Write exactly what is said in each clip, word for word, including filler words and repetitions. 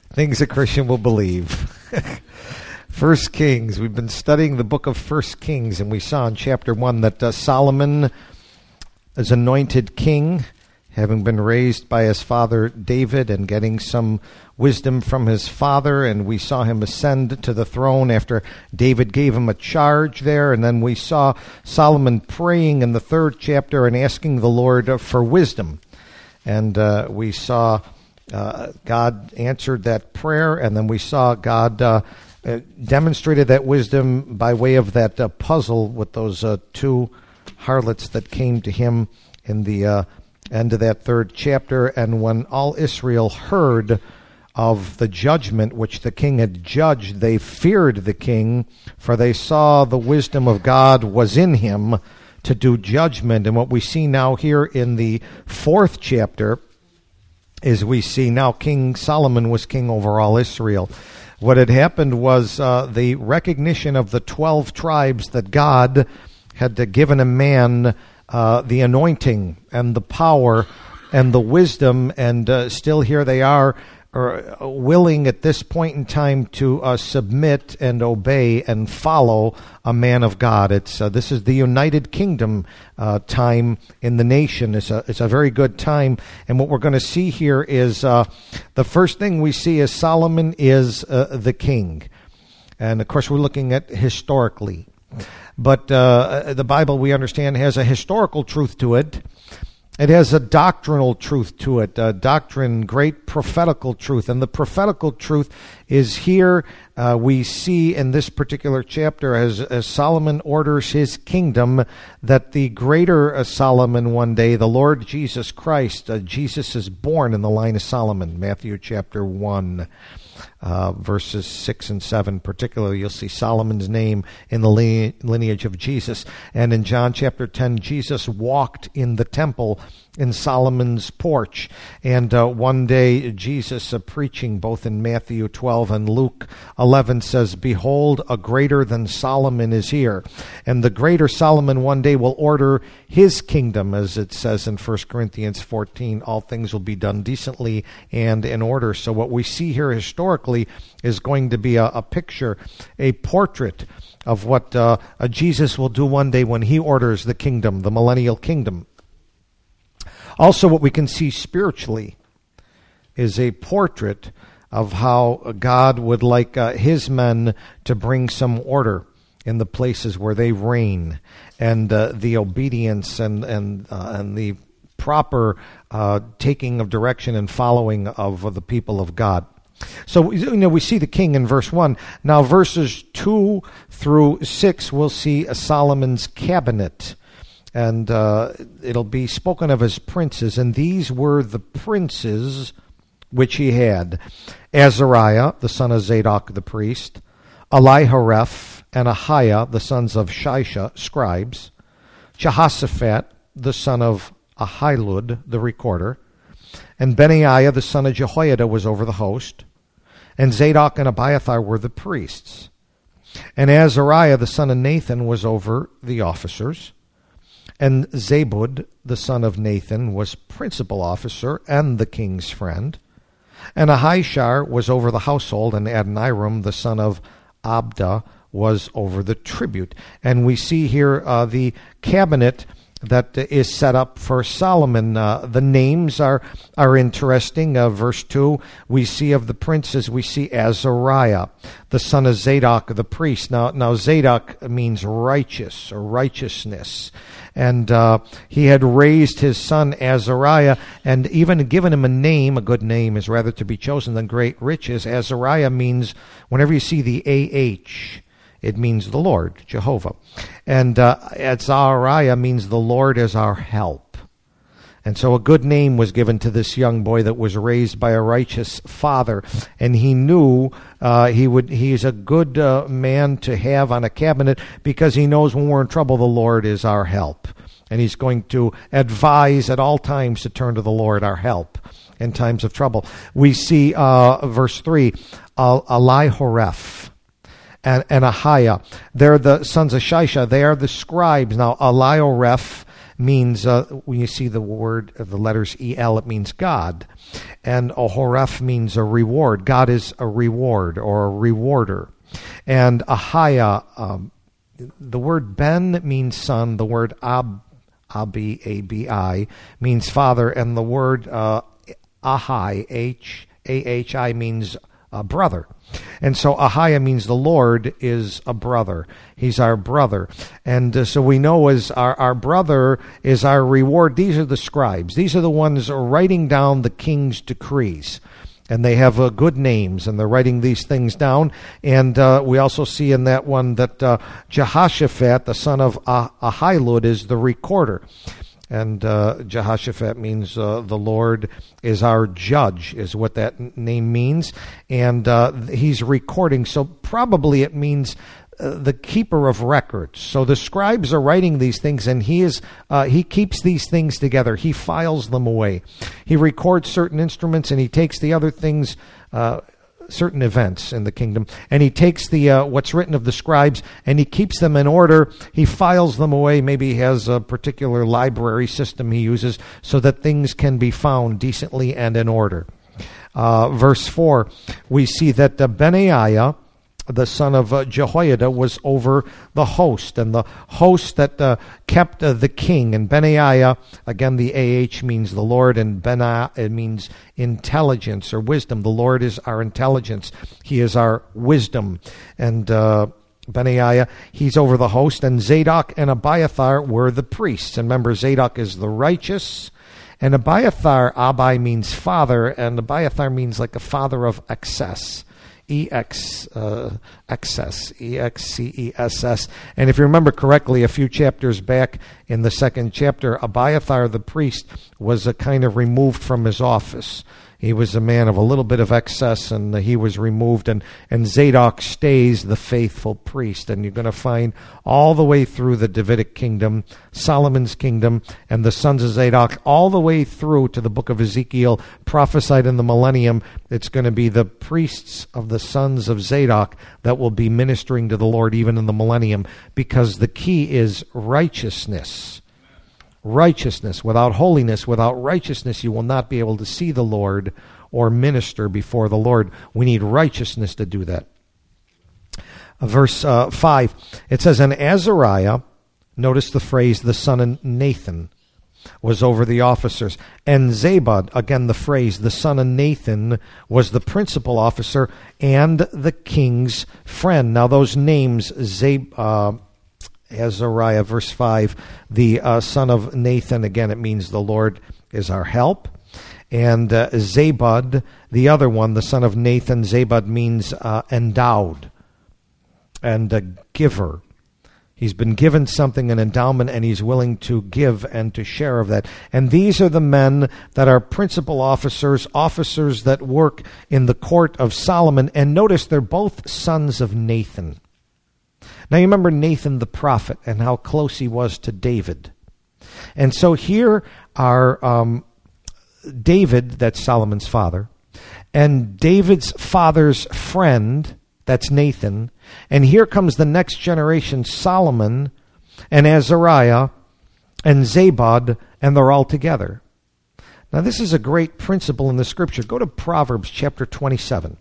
Things a Christian will believe. First Kings. We've been studying the book of First Kings, and we saw in chapter one that uh, Solomon is anointed king, having been raised by his father David and getting some wisdom from his father, and we saw him ascend to the throne after David gave him a charge there, and then we saw Solomon praying in the third chapter and asking the Lord for wisdom. And uh, we saw uh, God answered that prayer, and then we saw God uh, uh, demonstrated that wisdom by way of that uh, puzzle with those uh, two harlots that came to him in the uh, end of that third chapter. And when all Israel heard of the judgment which the king had judged, they feared the king, for they saw the wisdom of God was in him to do judgment. And what we see now here in the fourth chapter is we see now King Solomon was king over all Israel. What had happened was uh, the recognition of the twelve tribes that God had uh, given a man uh, the anointing and the power and the wisdom, and uh, still here they are, are willing at this point in time to uh, submit and obey and follow a man of God. It's uh, this is the United Kingdom uh, time in the nation. It's a it's a very good time, and what we're going to see here is uh, the first thing we see is Solomon is uh, the king, and of course we're looking at historically, but uh, the Bible, we understand, has a historical truth to it. It has a doctrinal truth to it, a doctrine, great prophetical truth. And the prophetical truth is here uh, we see in this particular chapter as, as Solomon orders his kingdom, that the greater uh, Solomon one day, the Lord Jesus Christ, uh, Jesus is born in the line of Solomon, Matthew chapter one. Uh, verses six and seven particularly, you'll see Solomon's name in the lineage of Jesus. And in John chapter ten, Jesus walked in the temple in Solomon's porch. And uh, one day Jesus uh, preaching both in Matthew twelve and Luke eleven says, "Behold, a greater than Solomon is here." And the greater Solomon one day will order his kingdom, as it says in First Corinthians fourteen, all things will be done decently and in order. So what we see here historically is going to be a, a picture, a portrait of what uh, a Jesus will do one day when he orders the kingdom, the millennial kingdom. Also, what we can see spiritually is a portrait of how God would like uh, his men to bring some order in the places where they reign, and uh, the obedience and and uh, and the proper uh, taking of direction and following of the people of God. So, you know, we see the king in verse one. Now, verses two through six, we'll see a Solomon's cabinet. And uh, it'll be spoken of as princes. And these were the princes which he had: Azariah, the son of Zadok the priest; Elihoreph and Ahiah, the sons of Shisha, scribes; Jehoshaphat, the son of Ahilud, the recorder; and Benaiah, the son of Jehoiada, was over the host; and Zadok and Abiathar were the priests; and Azariah, the son of Nathan, was over the officers; and Zabud, the son of Nathan, was principal officer and the king's friend; and Ahishar was over the household; and Adoniram, the son of Abda, was over the tribute. And we see here uh, the cabinet that is set up for Solomon. Uh, the names are are interesting. Uh, verse two, we see of the princes, we see Azariah, the son of Zadok the priest. Now, now Zadok means righteous or righteousness. And uh, he had raised his son Azariah, and even given him a name. A good name is rather to be chosen than great riches. Azariah means, whenever you see the A H, it means the Lord, Jehovah. And uh, Azariah means the Lord is our help. And so a good name was given to this young boy that was raised by a righteous father. And he knew uh, he would. He's a good uh, man to have on a cabinet, because he knows when we're in trouble, the Lord is our help. And he's going to advise at all times to turn to the Lord, our help, in times of trouble. We see uh, verse three, uh, Elihoreph and, and Ahiah. They're the sons of Shisha. They are the scribes. Now, Elihoreph means, uh, when you see the word, uh, the letters E L, it means God. And a horef means a reward. God is a reward or a rewarder. And Ahaya, um, the word Ben means son. The word Ab, Abi, A B I, means father. And the word uh, Ahai, H A H I, means a brother. And so Ahaya means the Lord is a brother. He's our brother. And uh, so we know as our, our brother is our reward. These are the scribes. These are the ones writing down the king's decrees. And they have uh, good names, and they're writing these things down. And uh, we also see in that one that uh, Jehoshaphat, the son of ah- Ahilud, is the recorder. And uh, Jehoshaphat means uh, the Lord is our judge, is what that n- name means. And uh, he's recording, so probably it means uh, the keeper of records. So the scribes are writing these things, and he is uh, he keeps these things together. He files them away. He records certain instruments, and he takes the other things, uh, certain events in the kingdom, and he takes the uh, what's written of the scribes, and he keeps them in order. He files them away. Maybe he has a particular library system he uses so that things can be found decently and in order. Uh, verse four, we see that uh, Benaiah, the son of uh, Jehoiada, was over the host, and the host that uh, kept uh, the king. And Benaiah, again, the A H means the Lord, and Benaiah, it means intelligence or wisdom. The Lord is our intelligence. He is our wisdom. And uh, Benaiah, he's over the host, and Zadok and Abiathar were the priests. And remember, Zadok is the righteous, and Abiathar, Abi means father, and Abiathar means like a father of excess. E X, uh, excess, E X C E S S. And if you remember correctly, a few chapters back in the second chapter, Abiathar the priest was a kind of removed from his office. He was a man of a little bit of excess, and he was removed, and, and Zadok stays the faithful priest. And you're going to find all the way through the Davidic kingdom, Solomon's kingdom, and the sons of Zadok, all the way through to the book of Ezekiel, prophesied in the millennium. It's going to be the priests of the sons of Zadok that will be ministering to the Lord even in the millennium, because the key is righteousness. Righteousness. Without holiness, without righteousness, you will not be able to see the Lord or minister before the Lord. We need righteousness to do that. Uh, verse uh, five, it says, and Azariah, notice the phrase, the son of Nathan, was over the officers. And Zabad, again the phrase, the son of Nathan, was the principal officer and the king's friend. Now those names, Zab, uh, Azariah, verse five, the uh, son of Nathan, again, it means the Lord is our help. And uh, Zabad, the other one, the son of Nathan, Zabad means uh, endowed and a giver. He's been given something, an endowment, and he's willing to give and to share of that. And these are the men that are principal officers, officers that work in the court of Solomon. And notice they're both sons of Nathan. Now you remember Nathan the prophet and how close he was to David. And so here are um, David, that's Solomon's father, and David's father's friend, that's Nathan. And here comes the next generation, Solomon and Azariah and Zabad, and they're all together. Now this is a great principle in the scripture. Go to Proverbs chapter twenty-seven.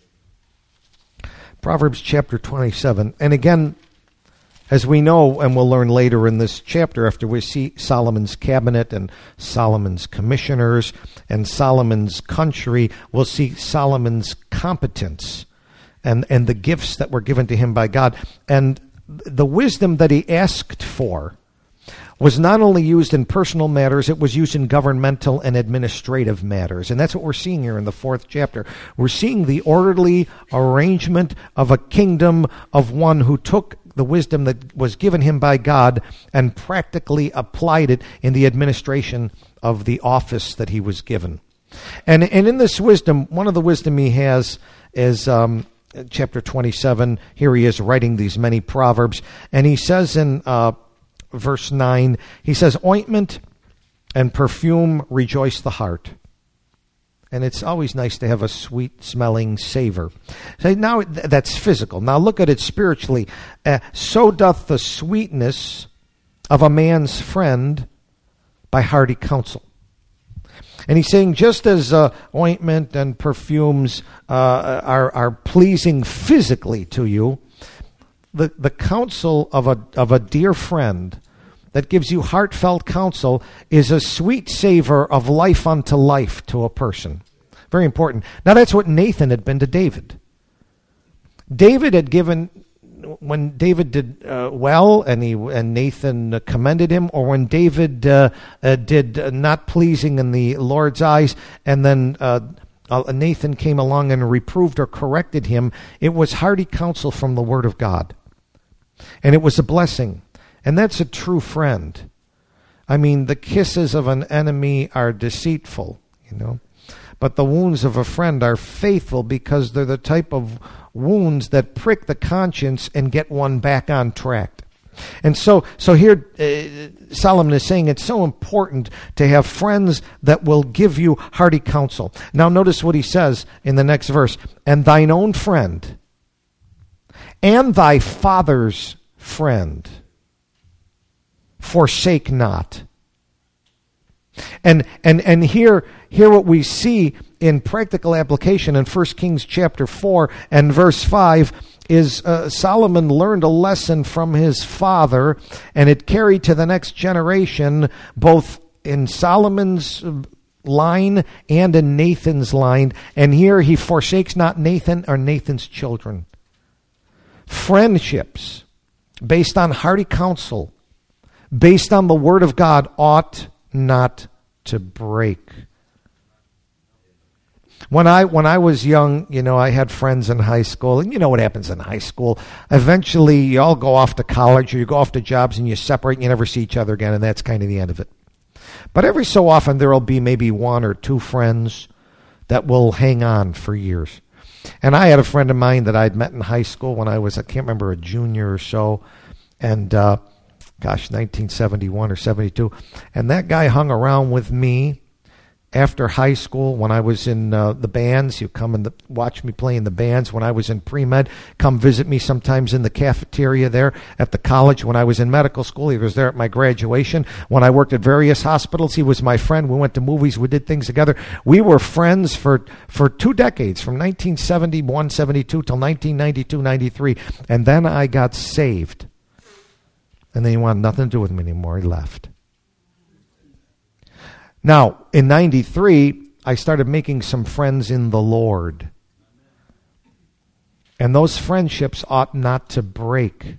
Proverbs chapter twenty-seven. And again, as we know, and we'll learn later in this chapter, after we see Solomon's cabinet and Solomon's commissioners and Solomon's country, we'll see Solomon's competence and, and the gifts that were given to him by God. And the wisdom that he asked for was not only used in personal matters, it was used in governmental and administrative matters. And that's what we're seeing here in the fourth chapter. We're seeing the orderly arrangement of a kingdom of one who took the wisdom that was given him by God and practically applied it in the administration of the office that he was given. And, and in this wisdom, one of the wisdom he has is um, chapter twenty-seven. Here he is writing these many proverbs. And he says in Uh, Verse nine, he says, ointment and perfume rejoice the heart. And it's always nice to have a sweet-smelling savor. So now that's physical. Now look at it spiritually. Uh, so doth the sweetness of a man's friend by hearty counsel. And he's saying just as uh, ointment and perfumes uh, are, are pleasing physically to you, the, the counsel of a, of a dear friend that gives you heartfelt counsel is a sweet savor of life unto life to a person. Very important. Now that's what Nathan had been to David. David had given, when David did uh, well and he and Nathan uh, commended him, or when David uh, uh, did uh, not pleasing in the Lord's eyes, and then uh, uh, Nathan came along and reproved or corrected him, it was hearty counsel from the Word of God. And it was a blessing. And that's a true friend. I mean, the kisses of an enemy are deceitful, you know. But the wounds of a friend are faithful because they're the type of wounds that prick the conscience and get one back on track. And so so here uh, Solomon is saying it's so important to have friends that will give you hearty counsel. Now notice what he says in the next verse. And thine own friend and thy father's friend forsake not. And and and here here what we see in practical application in First Kings chapter four and verse five is uh, Solomon learned a lesson from his father, and it carried to the next generation, both in Solomon's line and in Nathan's line. And here he forsakes not Nathan or Nathan's children. Friendships based on hearty counsel, based on the Word of God, ought not to break. When I when I was young, you know, I had friends in high school, and you know what happens in high school. Eventually, you all go off to college, or you go off to jobs, and you separate, and you never see each other again, and that's kind of the end of it. But every so often, there will be maybe one or two friends that will hang on for years. And I had a friend of mine that I'd met in high school when I was, I can't remember, a junior or so, and uh, gosh, nineteen seventy-one or seventy-two, and that guy hung around with me after high school when I was in uh, the bands. You come and the, watch me play in the bands. When I was in pre-med, come visit me sometimes in the cafeteria there at the college. When I was in medical school, he was there at my graduation. When I worked at various hospitals, he was my friend. We went to movies. We did things together. We were friends for, for two decades, from nineteen seventy-one, seventy-two till nineteen ninety-two, ninety-three. And then I got saved. And then he wanted nothing to do with me anymore. He left. Now, in ninety-three, I started making some friends in the Lord. And those friendships ought not to break.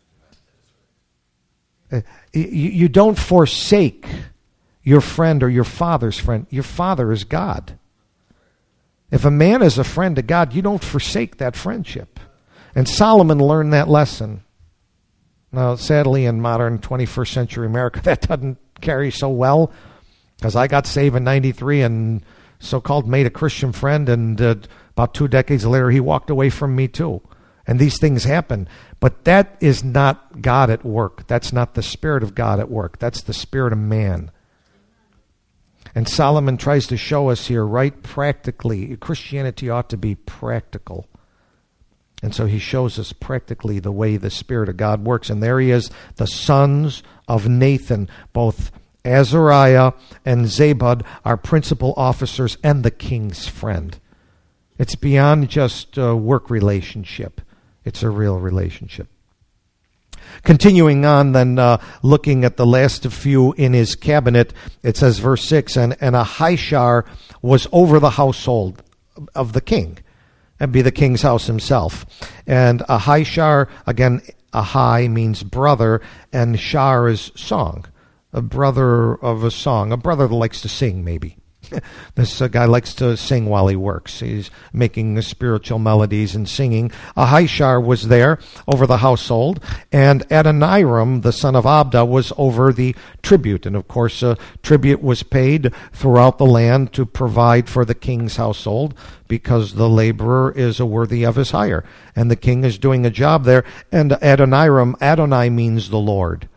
Uh, you, you don't forsake your friend or your father's friend. Your father is God. If a man is a friend to God, you don't forsake that friendship. And Solomon learned that lesson. Now, sadly, in modern twenty-first century America, that doesn't carry so well, because I got saved in ninety-three and so-called made a Christian friend, and uh, about two decades later, he walked away from me too. And these things happen. But that is not God at work. That's not the Spirit of God at work. That's the spirit of man. And Solomon tries to show us here, right, practically, Christianity ought to be practical. And so he shows us practically the way the Spirit of God works. And there he is, the sons of Nathan, both Azariah and Zabud are principal officers and the king's friend. It's beyond just a work relationship. It's a real relationship. Continuing on, then, uh, looking at the last few in his cabinet, it says, verse six, and, and Ahishar was over the household of the king. And be the king's house himself. And Ahishar, again, Ahai means brother, and Shar is song. A brother of a song. A brother that likes to sing, maybe. This uh, guy likes to sing while he works. He's making spiritual melodies and singing. Ahishar was there over the household, and Adoniram, the son of Abda, was over the tribute. And of course, uh, tribute was paid throughout the land to provide for the king's household, because the laborer is a worthy of his hire. And the king is doing a job there. And Adoniram, Adonai means the Lord.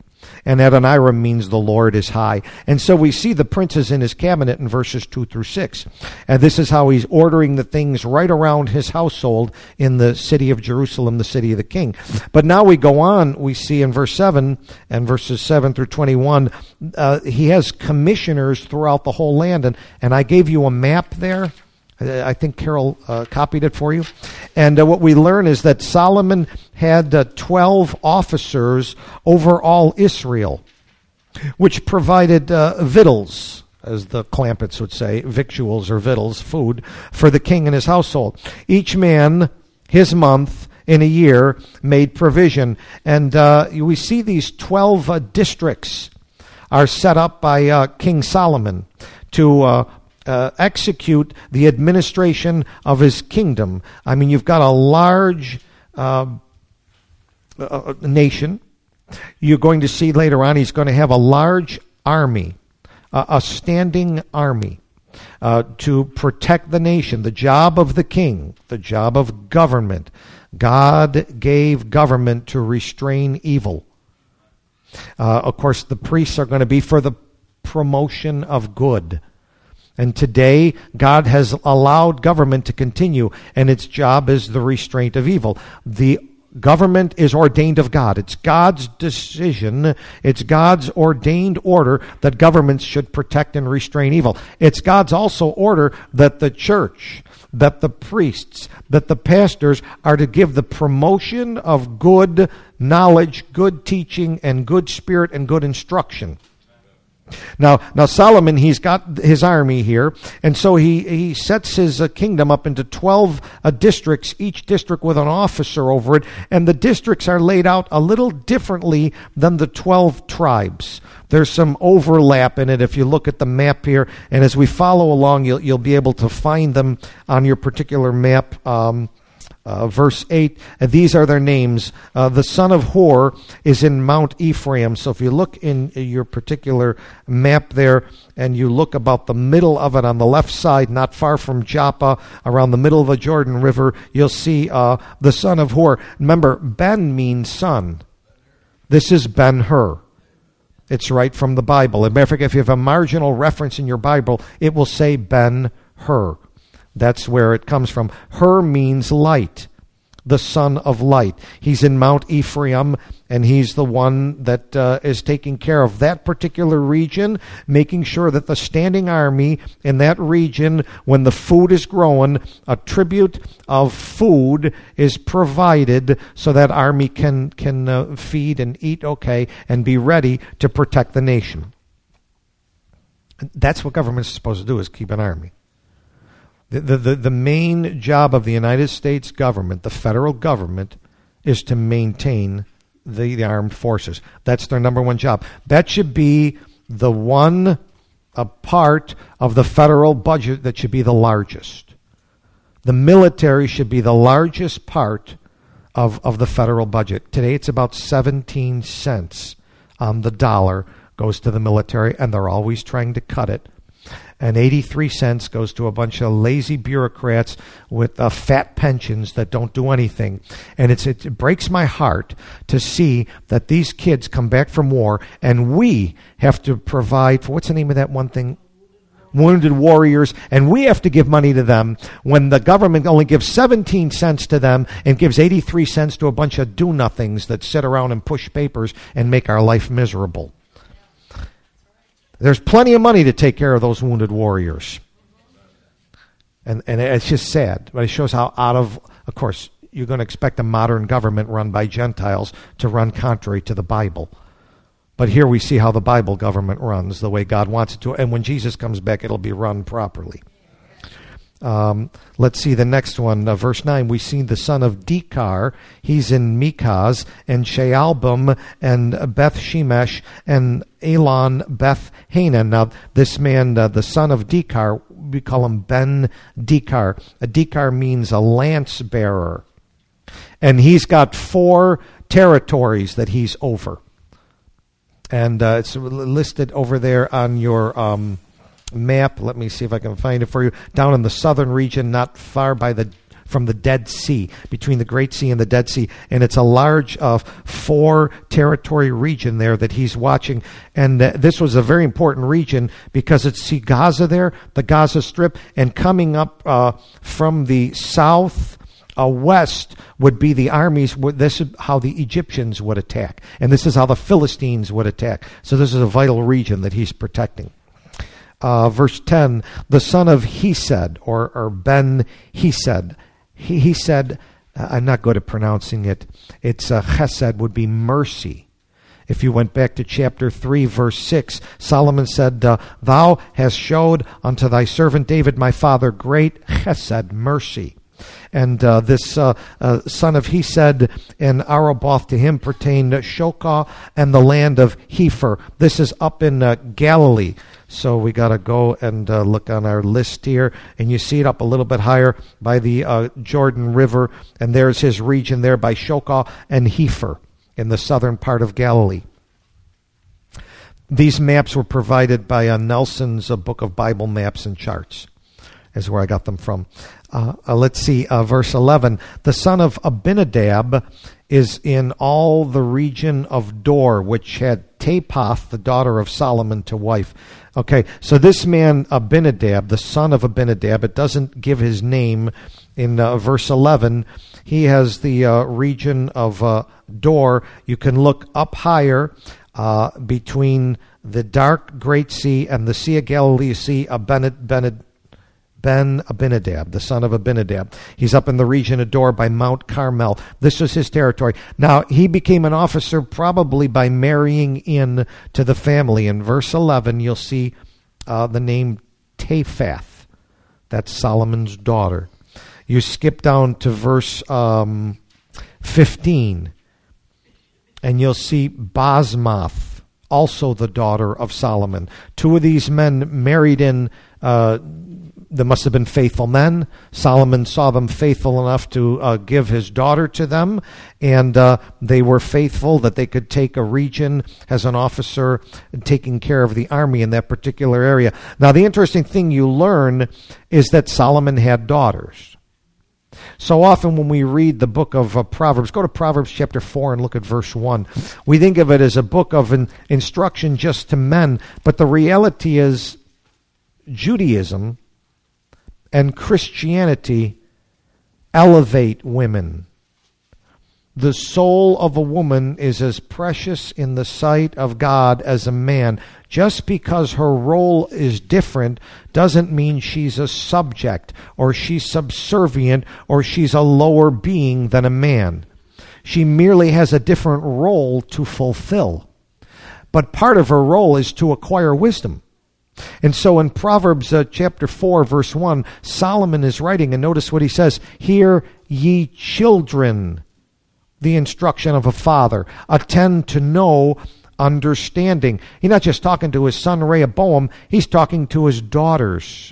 and Adoniram means the Lord is high. And so we see the princes in his cabinet in verses two through six. And this is how he's ordering the things right around his household in the city of Jerusalem, the city of the king. But now we go on, we see in verse seven and verses seven through twenty-one, uh, he has commissioners throughout the whole land. And, and I gave you a map there. I think Carol uh, copied it for you. And uh, what we learn is that Solomon had uh, twelve officers over all Israel, which provided uh, victuals, as the Clampetts would say, victuals or victuals, food, for the king and his household. Each man, his month in a year, made provision. And uh, we see these twelve uh, districts are set up by uh, King Solomon to uh, Uh, execute the administration of his kingdom. I mean, you've got a large uh, uh, nation. You're going to see later on he's going to have a large army, uh, a standing army uh, to protect the nation. The job of the king, the job of government. God gave government to restrain evil. Uh, of course, the priests are going to be for the promotion of good. And today, God has allowed government to continue, and its job is the restraint of evil. The government is ordained of God. It's God's decision. It's God's ordained order that governments should protect and restrain evil. It's God's also order that the church, that the priests, that the pastors are to give the promotion of good knowledge, good teaching, and good spirit and good instruction. Now, now Solomon, he's got his army here, and so he, he sets his uh, kingdom up into twelve uh, districts, each district with an officer over it, and the districts are laid out a little differently than the twelve tribes. There's some overlap in it if you look at the map here, and as we follow along, you'll, you'll be able to find them on your particular map. Um, Uh, verse eight, uh, these are their names. Uh, the son of Hor is in Mount Ephraim. So if you look in your particular map there and you look about the middle of it on the left side, not far from Joppa, around the middle of the Jordan River, you'll see uh, the son of Hor. Remember, Ben means son. This is Ben-Hur. It's right from the Bible. As a matter of fact, if you have a marginal reference in your Bible, it will say Ben-Hur. That's where it comes from. Hur means light, the son of light. He's in Mount Ephraim, and he's the one that uh, is taking care of that particular region, making sure that the standing army in that region, when the food is growing, a tribute of food is provided so that army can, can uh, feed and eat okay and be ready to protect the nation. That's what government is supposed to do, is keep an army. The, the, the main job of the United States government, the federal government, is to maintain the, the armed forces. That's their number one job. That should be the one a part of the federal budget that should be the largest. The military should be the largest part of, of the federal budget. Today it's about seventeen cents on the dollar goes to the military, and they're always trying to cut it. And eighty-three cents goes to a bunch of lazy bureaucrats with uh, fat pensions that don't do anything. And it's, it breaks my heart to see that these kids come back from war, and we have to provide for, what's the name of that one thing? Wounded warriors, and we have to give money to them when the government only gives seventeen cents to them and gives eighty-three cents to a bunch of do-nothings that sit around and push papers and make our life miserable. There's plenty of money to take care of those wounded warriors. And and it's just sad. But it shows how out of, of course, you're going to expect a modern government run by Gentiles to run contrary to the Bible. But here we see how the Bible government runs, the way God wants it to. And when Jesus comes back, it'll be run properly. Um, let's see the next one. Uh, verse nine, we see the son of Dekar. He's in Mikaz and Shaalbim and Beth Shemesh and Elon Beth Hanan. Now, this man, uh, the son of Dekar, we call him Ben Dekar. A Dekar means a lance bearer. And he's got four territories that he's over. And uh, it's listed over there on your um, map. Let me see if I can find it for you. Down in the southern region, not far by the from the Dead Sea, between the Great Sea and the Dead Sea. And it's a large uh, four territory region there that he's watching. And uh, this was a very important region because it's see Gaza there, the Gaza Strip, and coming up uh, from the south uh, west would be the armies. This is how the Egyptians would attack. And this is how the Philistines would attack. So this is a vital region that he's protecting. Uh, verse ten, the son of Hesed, or, or Ben Hesed. He, he said, uh, I'm not good at pronouncing it. It's uh, Chesed would be mercy. If you went back to chapter three, verse six, Solomon said, uh, thou hast showed unto thy servant David, my father, great Chesed, mercy. And uh, this uh, uh, son of Hesed in Araboth, to him pertained Shokah and the land of Hepher. This is up in uh, Galilee. So we got to go and uh, look on our list here. And you see it up a little bit higher by the uh, Jordan River. And there's his region there by Shokah and Hepher in the southern part of Galilee. These maps were provided by uh, Nelson's uh, Book of Bible Maps and Charts, is where I got them from. Uh, uh, let's see, uh, verse eleven. The son of Abinadab is in all the region of Dor, which had Tapath, the daughter of Solomon, to wife. Okay, so this man, Abinadab, the son of Abinadab, it doesn't give his name in uh, verse eleven. He has the uh, region of uh, Dor. You can look up higher uh, between the dark Great Sea and the Sea of Galilee. You see Abinad, Benad, Ben Abinadab, the son of Abinadab. He's up in the region of Dor by Mount Carmel. This was his territory. Now, he became an officer probably by marrying in to the family. In verse eleven, you'll see uh, the name Taphath. That's Solomon's daughter. You skip down to verse um, fifteen, and you'll see Basmath, also the daughter of Solomon. Two of these men married in... Uh, There must have been faithful men. Solomon saw them faithful enough to uh, give his daughter to them, and uh, they were faithful that they could take a region as an officer taking care of the army in that particular area. Now, the interesting thing you learn is that Solomon had daughters. So often when we read the book of uh, Proverbs, go to Proverbs chapter four and look at verse one. We think of it as a book of an instruction just to men, but the reality is Judaism and Christianity elevate women. The soul of a woman is as precious in the sight of God as a man. Just because her role is different doesn't mean she's a subject, or she's subservient, or she's a lower being than a man. She merely has a different role to fulfill. But part of her role is to acquire wisdom. And so in Proverbs uh, chapter four, verse one, Solomon is writing, and notice what he says, hear ye children the instruction of a father, attend to know understanding. He's not just talking to his son Rehoboam, he's talking to his daughters.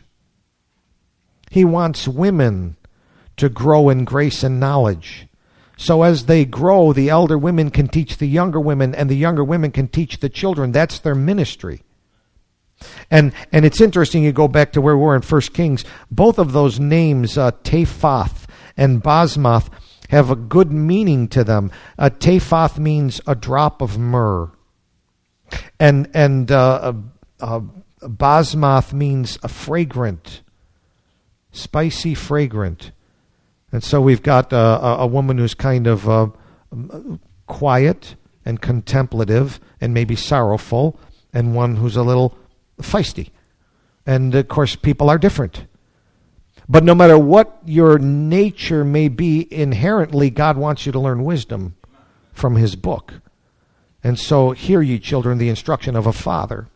He wants women to grow in grace and knowledge. So as they grow, the elder women can teach the younger women, and the younger women can teach the children. That's their ministry. And and it's interesting, you go back to where we were in First Kings, both of those names, uh, Taphath and Basmath, have a good meaning to them. Uh, Taphath means a drop of myrrh. And, and uh, uh, Basmath means a fragrant, spicy fragrant. And so we've got uh, a, a woman who's kind of uh, quiet and contemplative and maybe sorrowful, and one who's a little feisty. And of course, people are different. But no matter what your nature may be, inherently, God wants you to learn wisdom from his book. And so, hear ye children the instruction of a father.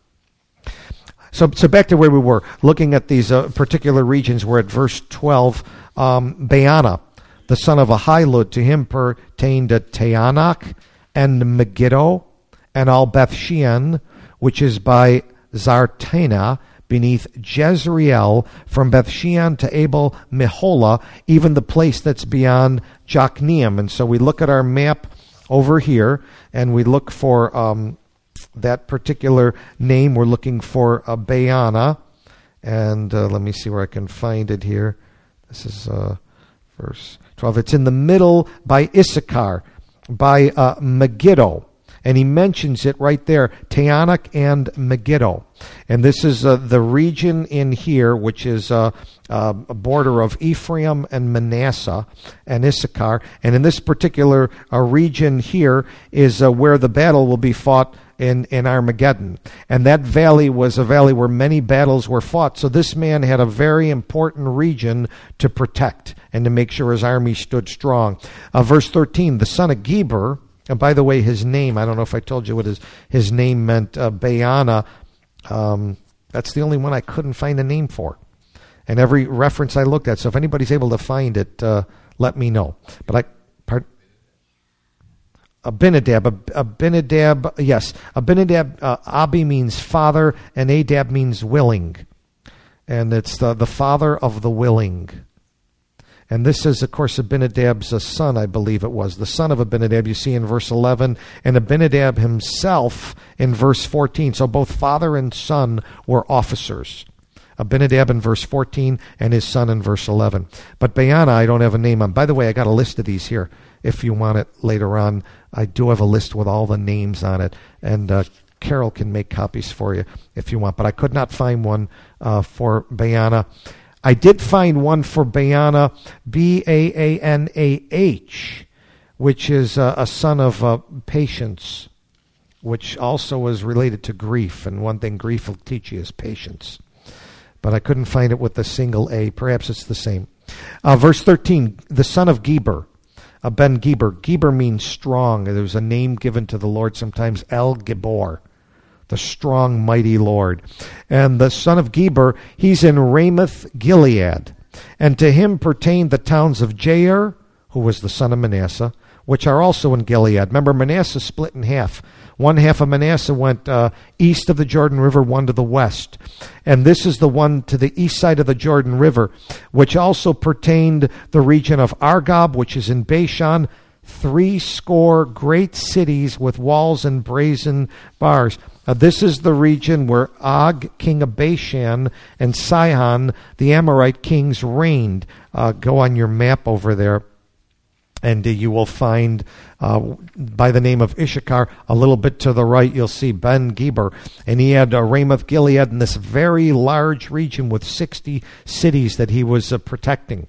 So, so back to where we were, looking at these uh, particular regions. We're at verse twelve. Um, Baana, the son of Ahilud, to him pertained Taanach and Megiddo and all Bethshean, which is by Zartana, beneath Jezreel, from Bethshean to Abel Meholah, even the place that's beyond Jokneam. And so we look at our map over here, and we look for um, that particular name. We're looking for uh, Baana, and uh, let me see where I can find it here. This is uh, verse twelve. It's in the middle by Issachar, by uh, Megiddo. And he mentions it right there, Taanach and Megiddo. And this is uh, the region in here, which is uh, uh, a border of Ephraim and Manasseh and Issachar. And in this particular uh, region here is uh, where the battle will be fought in, in Armageddon. And that valley was a valley where many battles were fought. So this man had a very important region to protect and to make sure his army stood strong. Uh, verse thirteen, the son of Geber. And by the way, his name, I don't know if I told you what his, his name meant, uh, Baana. Um, that's the only one I couldn't find a name for. And every reference I looked at, so if anybody's able to find it, uh, let me know. But I, part, Abinadab, Ab, Abinadab, yes, Abinadab, uh, Abi means father, and Adab means willing. And it's the, the father of the willing. And this is, of course, Abinadab's son, I believe it was. The son of Abinadab, you see in verse eleven, and Abinadab himself in verse fourteen. So both father and son were officers. Abinadab in verse fourteen and his son in verse eleven. But Baana, I don't have a name on. By the way, I got a list of these here. If you want it later on, I do have a list with all the names on it. And uh, Carol can make copies for you if you want. But I could not find one uh, for Baana. I did find one for Baana, B A A N A H, which is uh, a son of uh, patience, which also is related to grief. And one thing grief will teach you is patience. But I couldn't find it with the single A. Perhaps it's the same. Uh, verse thirteen, the son of Geber, uh, Ben Geber. Geber means strong. There's a name given to the Lord sometimes, El Gibor, the strong, mighty Lord. And the son of Geber, he's in Ramoth Gilead. And to him pertained the towns of Jair, who was the son of Manasseh, which are also in Gilead. Remember, Manasseh split in half. One half of Manasseh went uh, east of the Jordan River, one to the west. And this is the one to the east side of the Jordan River, which also pertained the region of Argob, which is in Bashan, three score great cities with walls and brazen bars. Uh, this is the region where Og, king of Bashan, and Sihon, the Amorite kings, reigned. Uh, go on your map over there, and uh, you will find, uh, by the name of Issachar, a little bit to the right, you'll see Ben Geber. And he had uh, Ramoth Gilead in this very large region with sixty cities that he was uh, protecting.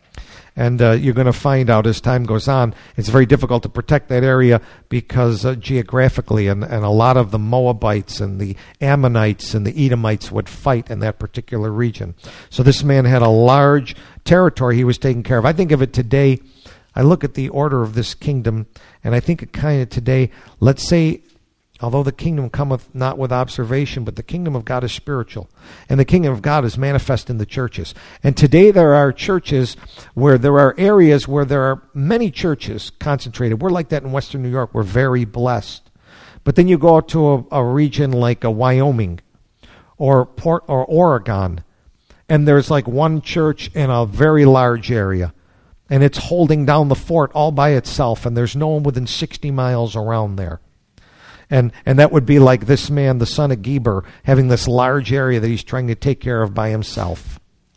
And uh, you're going to find out as time goes on, it's very difficult to protect that area because uh, geographically, and, and a lot of the Moabites and the Ammonites and the Edomites would fight in that particular region. So this man had a large territory he was taking care of. I think of it today, I look at the order of this kingdom, and I think it kind of today, let's say, although the kingdom cometh not with observation, but the kingdom of God is spiritual. And the kingdom of God is manifest in the churches. And today there are churches where there are areas where there are many churches concentrated. We're like that in Western New York. We're very blessed. But then you go out to a, a region like a Wyoming or Port or Oregon, and there's like one church in a very large area. And it's holding down the fort all by itself, and there's no one within sixty miles around there. And and that would be like this man, the son of Geber, having this large area that he's trying to take care of by himself.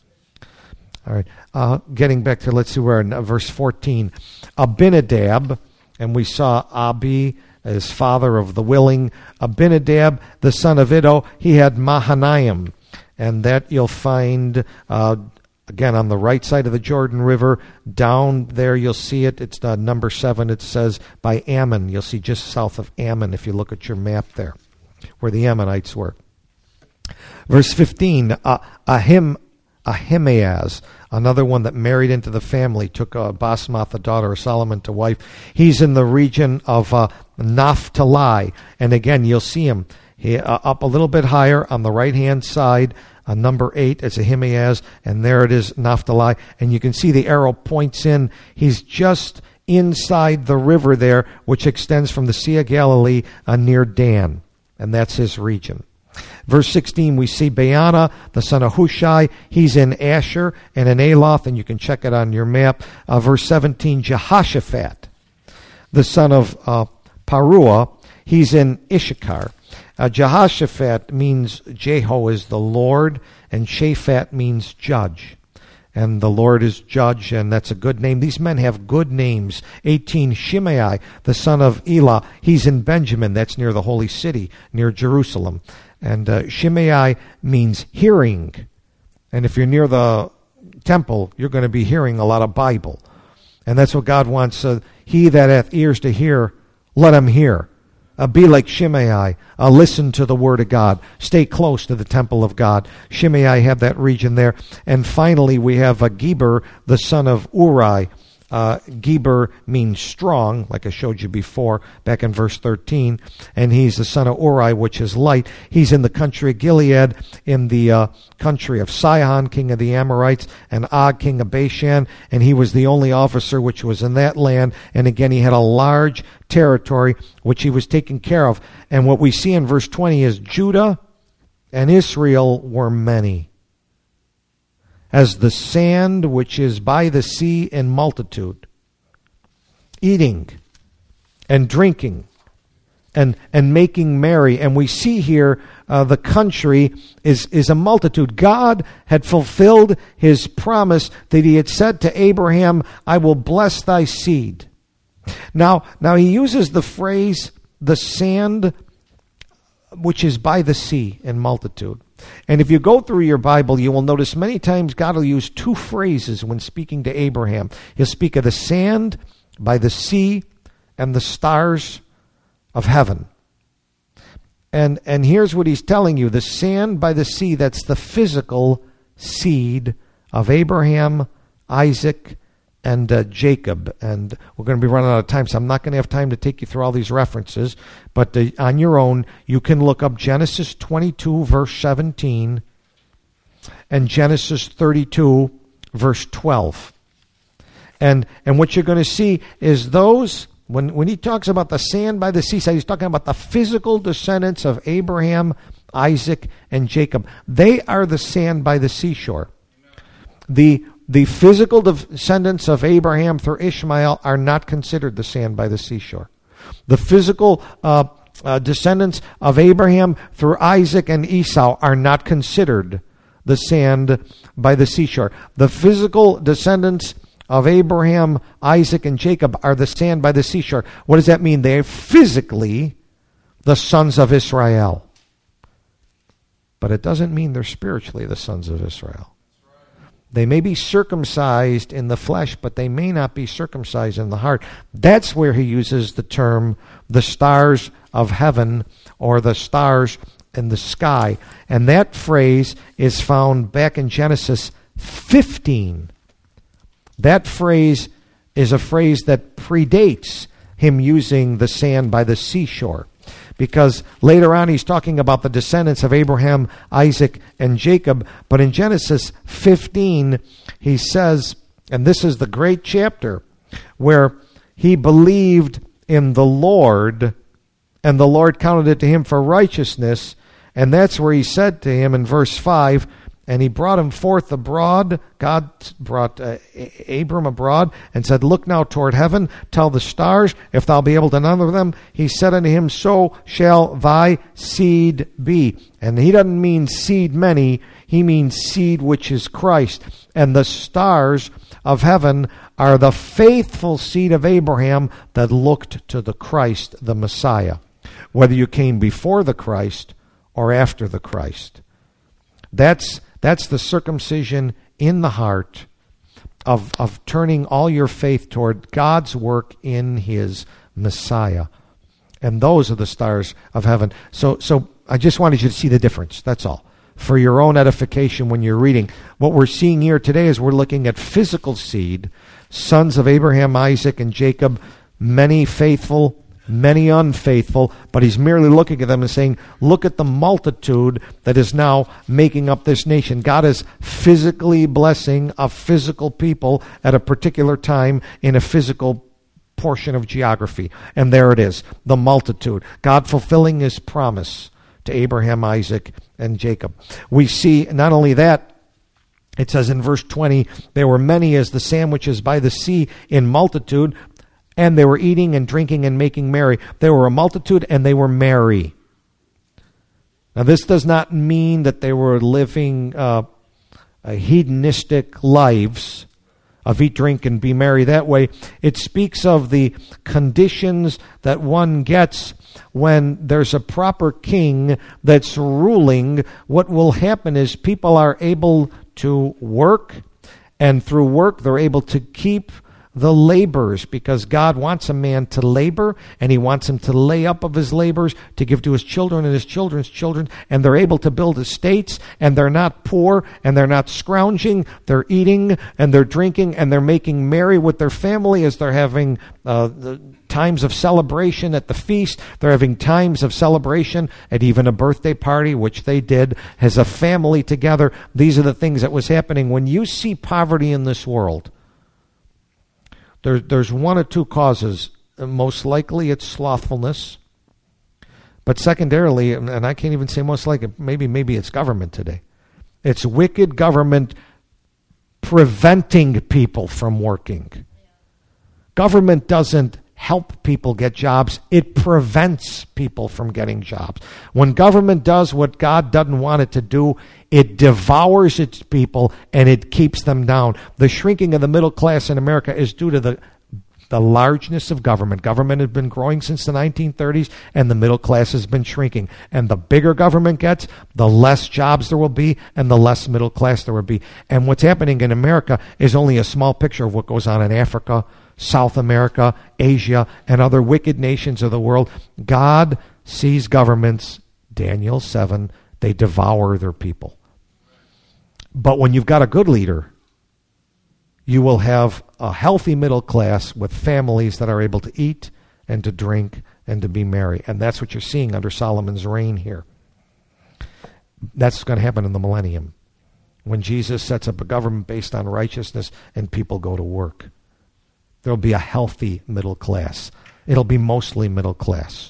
All right. Uh, getting back to, let's see where in uh, verse fourteen. Abinadab, and we saw Abi as father of the willing. Abinadab, the son of Iddo, he had Mahanaim. And that you'll find, uh, again, on the right side of the Jordan River. Down there you'll see it. It's uh, number seven. It says by Ammon. You'll see just south of Ammon if you look at your map there, where the Ammonites were. Verse fifteen, uh, Ahim, Ahimaaz, another one that married into the family, took uh, Basmath, the daughter of Solomon, to wife. He's in the region of uh, Naphtali. And again, you'll see him he, uh, up a little bit higher on the right-hand side. Uh, number eight is Ahimaaz, and there it is, Naphtali. And you can see the arrow points in. He's just inside the river there, which extends from the Sea of Galilee uh, near Dan. And that's his region. Verse sixteen, we see Baana, the son of Hushai. He's in Asher and in Aloth, and you can check it on your map. Uh, verse seventeen, Jehoshaphat, the son of uh, Paruah. He's in Issachar. Uh, Jehoshaphat means Jeho is the Lord, and Shaphat means judge. and the Lord is judge, and that's a good name. These men have good names. eighteen, Shimei, the son of Elah. He's in Benjamin. That's near the holy city, near Jerusalem. And uh, Shimei means hearing. And if you're near the temple, you're going to be hearing a lot of Bible. And that's what God wants. Uh, he that hath ears to hear, let him hear. Uh, be like Shimei. Uh, listen to the word of God. Stay close to the temple of God. Shimei have that region there. And finally, we have uh, Geber, the son of Uri. Uh, Geber means strong, like I showed you before, back in verse thirteen. And he's the son of Uri, which is light. He's in the country of Gilead, in the uh, country of Sihon, king of the Amorites, and Og, king of Bashan. And he was the only officer which was in that land. And again, he had a large territory which he was taking care of. And what we see in verse twenty is Judah and Israel were many, as the sand which is by the sea in multitude, eating and drinking and and making merry. And we see here uh, the country is, is a multitude. God had fulfilled his promise that he had said to Abraham, I will bless thy seed. Now, now he uses the phrase, the sand which is by the sea in multitude. And if you go through your Bible, you will notice many times God will use two phrases when speaking to Abraham. He'll speak of the sand by the sea and the stars of heaven. And, and here's what he's telling you. The sand by the sea, that's the physical seed of Abraham, Isaac, and uh, Jacob. And we're going to be running out of time, so I'm not going to have time to take you through all these references. But uh, on your own, you can look up Genesis twenty-two, verse seventeen, and Genesis thirty-two, verse twelve. And and what you're going to see is those, when, when he talks about the sand by the seaside, he's talking about the physical descendants of Abraham, Isaac, and Jacob. They are the sand by the seashore. The The physical descendants of Abraham through Ishmael are not considered the sand by the seashore. The physical uh, uh, descendants of Abraham through Isaac and Esau are not considered the sand by the seashore. The physical descendants of Abraham, Isaac, and Jacob are the sand by the seashore. What does that mean? They are physically the sons of Israel. But it doesn't mean they're spiritually the sons of Israel. They may be circumcised in the flesh, but they may not be circumcised in the heart. That's where he uses the term, the stars of heaven, or the stars in the sky. And that phrase is found back in Genesis fifteen. That phrase is a phrase that predates him using the sand by the seashore. Because later on he's talking about the descendants of Abraham, Isaac, and Jacob. But in Genesis fifteen, he says, and this is the great chapter, where he believed in the Lord, and the Lord counted it to him for righteousness. And that's where he said to him in verse five, and he brought him forth abroad. God brought uh, Abram abroad and said, look now toward heaven, tell the stars, if thou be able to number them. He said unto him, so shall thy seed be. And he doesn't mean seed many, he means seed which is Christ. And the stars of heaven are the faithful seed of Abraham that looked to the Christ, the Messiah, whether you came before the Christ or after the Christ. That's That's the circumcision in the heart of, of turning all your faith toward God's work in his Messiah. And those are the stars of heaven. So, so I just wanted you to see the difference. That's all. For your own edification when you're reading. What we're seeing here today is we're looking at physical seed, sons of Abraham, Isaac, and Jacob, many faithful, many unfaithful, but he's merely looking at them and saying, look at the multitude that is now making up this nation. God is physically blessing a physical people at a particular time in a physical portion of geography. And there it is, the multitude. God fulfilling his promise to Abraham, Isaac, and Jacob. We see not only that, it says in verse twenty, there were many as the sandwiches by the sea in multitude, and they were eating and drinking and making merry. There were a multitude and they were merry. Now this does not mean that they were living uh, uh, hedonistic lives of eat, drink, and be merry that way. It speaks of the conditions that one gets when there's a proper king that's ruling. What will happen is people are able to work, and through work they're able to keep the labors, because God wants a man to labor, and he wants him to lay up of his labors to give to his children and his children's children, and they're able to build estates, and they're not poor, and they're not scrounging. They're eating, and they're drinking, and they're making merry with their family as they're having uh, the times of celebration at the feast. They're having times of celebration at even a birthday party, which they did as a family together. These are the things that was happening. When you see poverty in this world, There, there's one or two causes. Most likely it's slothfulness. But secondarily, and I can't even say most likely, maybe maybe it's government today. It's wicked government preventing people from working. Government doesn't help people get jobs. It prevents people from getting jobs. When government does what God doesn't want it to do, it devours its people and it keeps them down. The shrinking of the middle class in America is due to the the largeness of government. Government has been growing since the nineteen thirties, and the middle class has been shrinking. And the bigger government gets, the less jobs there will be, and the less middle class there will be. And what's happening in America is only a small picture of what goes on in Africa, South America, Asia, and other wicked nations of the world. God sees governments, Daniel seven, they devour their people. But when you've got a good leader, you will have a healthy middle class with families that are able to eat and to drink and to be merry. And that's what you're seeing under Solomon's reign here. That's going to happen in the millennium, when Jesus sets up a government based on righteousness and people go to work. There'll be a healthy middle class. It'll be mostly middle class.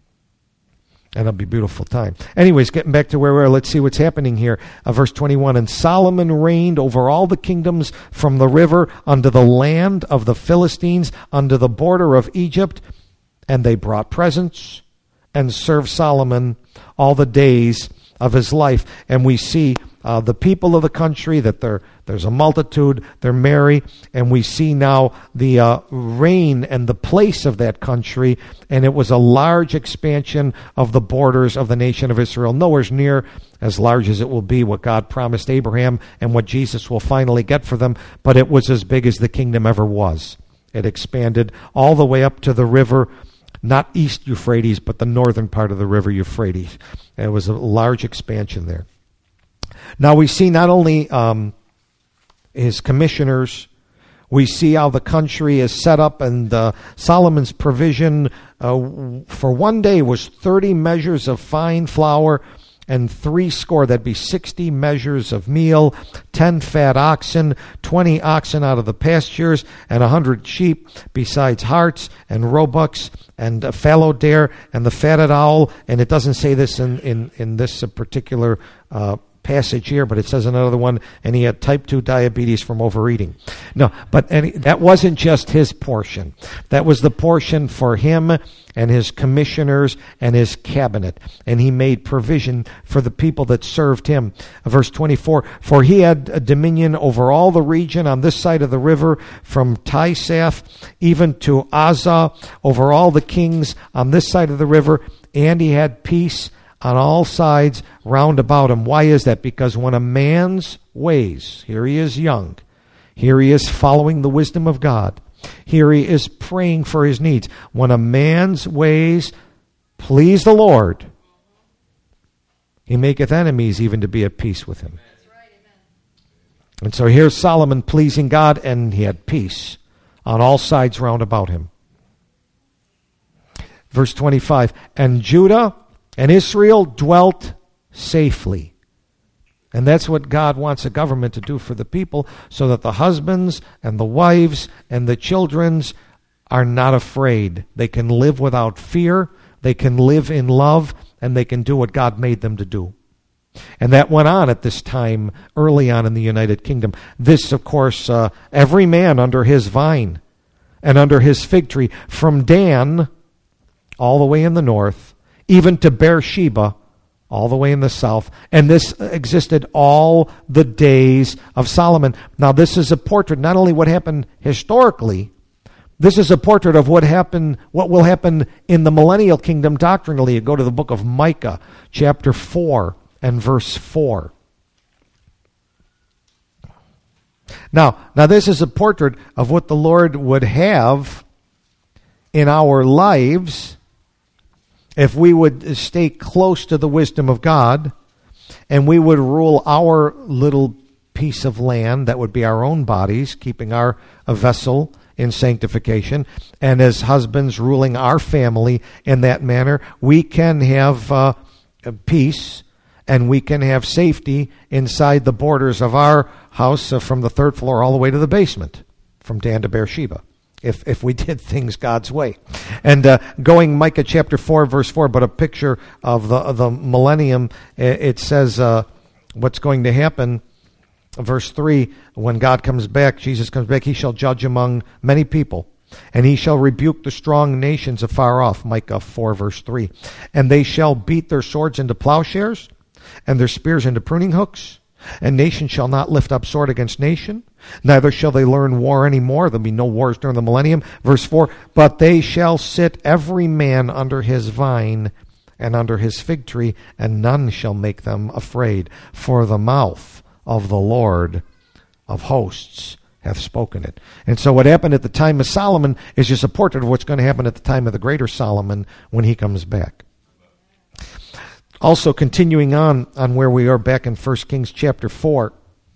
And it'll be a beautiful time. Anyways, getting back to where we are, let's see what's happening here. Uh, verse twenty-one, and Solomon reigned over all the kingdoms from the river unto the land of the Philistines, unto the border of Egypt. And they brought presents and served Solomon all the days of his life. And we see uh, the people of the country, that they're, there's a multitude, they're merry, and we see now the uh, reign and the place of that country, and it was a large expansion of the borders of the nation of Israel, nowhere near as large as it will be what God promised Abraham and what Jesus will finally get for them, but it was as big as the kingdom ever was. It expanded all the way up to the river, not East Euphrates, but the northern part of the river Euphrates. And it was a large expansion there. Now we see not only um, his commissioners, we see how the country is set up, and uh, Solomon's provision uh, for one day was thirty measures of fine flour, and three score, that'd be sixty measures of meal, ten fat oxen, twenty oxen out of the pastures, and a hundred sheep, besides harts and roebucks and a fallow deer and the fatted owl. And it doesn't say this in, in, in this particular uh, passage here, but it says another one, and he had type two diabetes from overeating. No, but any, that wasn't just his portion. That was the portion for him and his commissioners and his cabinet. And he made provision for the people that served him. Verse twenty-four, for he had a dominion over all the region on this side of the river, from Tisaph even to Azza, over all the kings on this side of the river, and he had peace on all sides round about him. Why is that? Because when a man's ways, here he is young, here he is following the wisdom of God, here he is praying for his needs. When a man's ways please the Lord, he maketh enemies even to be at peace with him. And so here's Solomon pleasing God, and he had peace on all sides round about him. Verse twenty-five, and Judah and Israel dwelt safely. And that's what God wants a government to do for the people, so that the husbands and the wives and the children's are not afraid. They can live without fear, they can live in love, and they can do what God made them to do. And that went on at this time early on in the United Kingdom. This, of course, uh, every man under his vine and under his fig tree, from Dan all the way in the north, even to Beersheba, all the way in the south. And this existed all the days of Solomon. Now, this is a portrait, not only what happened historically, this is a portrait of what happened, what will happen in the millennial kingdom doctrinally. You go to the book of Micah, chapter four and verse four. Now, now this is a portrait of what the Lord would have in our lives if we would stay close to the wisdom of God and we would rule our little piece of land, that would be our own bodies, keeping our a vessel in sanctification, and as husbands ruling our family in that manner, we can have uh, peace and we can have safety inside the borders of our house uh, from the third floor all the way to the basement, from Dan to Beersheba, if if we did things God's way. And uh, going Micah chapter four, verse four, but a picture of the, of the millennium, it says uh, what's going to happen. Verse three, when God comes back, Jesus comes back, he shall judge among many people, and he shall rebuke the strong nations afar off, Micah four, verse three. And they shall beat their swords into plowshares, and their spears into pruning hooks. And nation shall not lift up sword against nation, neither shall they learn war any more. There'll be no wars during the millennium. Verse four, but they shall sit every man under his vine and under his fig tree, and none shall make them afraid. For the mouth of the Lord of hosts hath spoken it. And so what happened at the time of Solomon is just a portrait of what's going to happen at the time of the greater Solomon when he comes back. Also, continuing on, on where we are back in First Kings chapter four,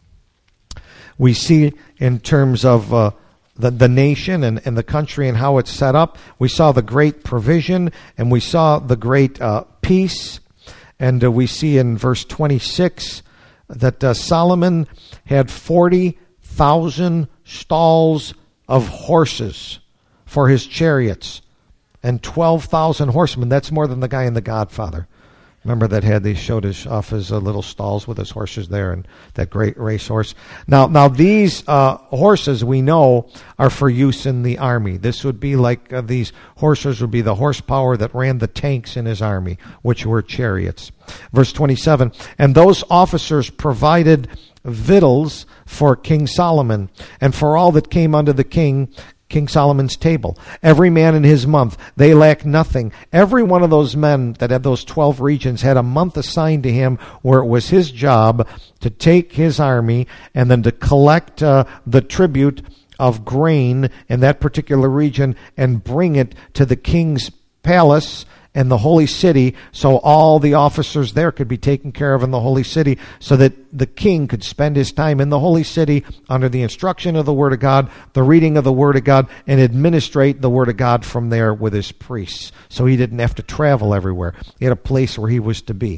we see in terms of uh, the, the nation and, and the country and how it's set up, we saw the great provision and we saw the great uh, peace. And uh, we see in verse twenty-six that uh, Solomon had forty thousand stalls of horses for his chariots and twelve thousand horsemen. That's more than the guy in The Godfather. Remember that had they showed his off his uh, little stalls with his horses there, and that great racehorse. Now, now these uh, horses we know are for use in the army. This would be like uh, these horses would be the horsepower that ran the tanks in his army, which were chariots. Verse twenty-seven, and those officers provided victuals for King Solomon and for all that came unto the king. King Solomon's table. Every man in his month. They lack nothing. Every one of those men that had those twelve regions had a month assigned to him where it was his job to take his army and then to collect uh, the tribute of grain in that particular region and bring it to the king's palace and the holy city, so all the officers there could be taken care of in the holy city, so that the king could spend his time in the holy city under the instruction of the Word of God, the reading of the Word of God, and administrate the Word of God from there with his priests. So he didn't have to travel everywhere. He had a place where he was to be.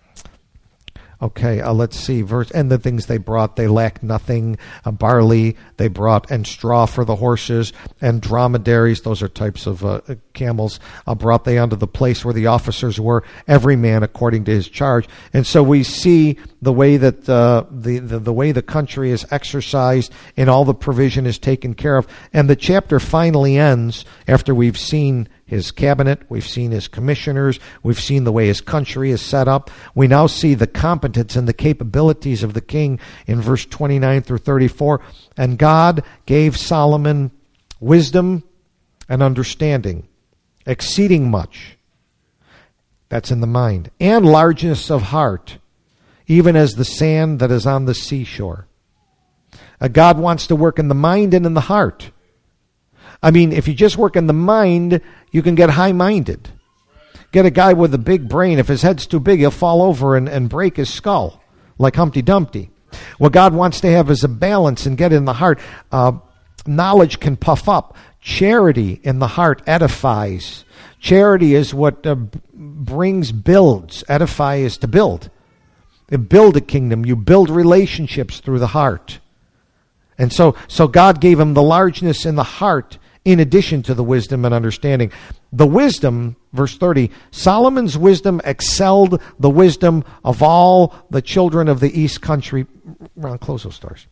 Okay, uh, let's see. Verse and the things they brought, they lacked nothing. Uh, barley they brought, and straw for the horses, and dromedaries. Those are types of uh, camels. Uh, brought they unto the place where the officers were, every man according to his charge. And so we see the way that uh, the, the the way the country is exercised, and all the provision is taken care of. And the chapter finally ends after we've seen his cabinet, we've seen his commissioners, we've seen the way his country is set up. We now see the competence and the capabilities of the king in verse twenty-nine through thirty-four. And God gave Solomon wisdom and understanding, exceeding much. That's in the mind. And largeness of heart, even as the sand that is on the seashore. Uh, God wants to work in the mind and in the heart. I mean, if you just work in the mind, you can get high-minded. Get a guy with a big brain. If his head's too big, he'll fall over and, and break his skull, like Humpty Dumpty. What God wants to have is a balance and get in the heart. Uh, knowledge can puff up. Charity in the heart edifies. Charity is what uh, brings, builds. Edify is to build. You build a kingdom. You build relationships through the heart. And so, so God gave him the largeness in the heart in addition to the wisdom and understanding. The wisdom, verse thirty, Solomon's wisdom excelled the wisdom of all the children of the east country. Ron, close those doors.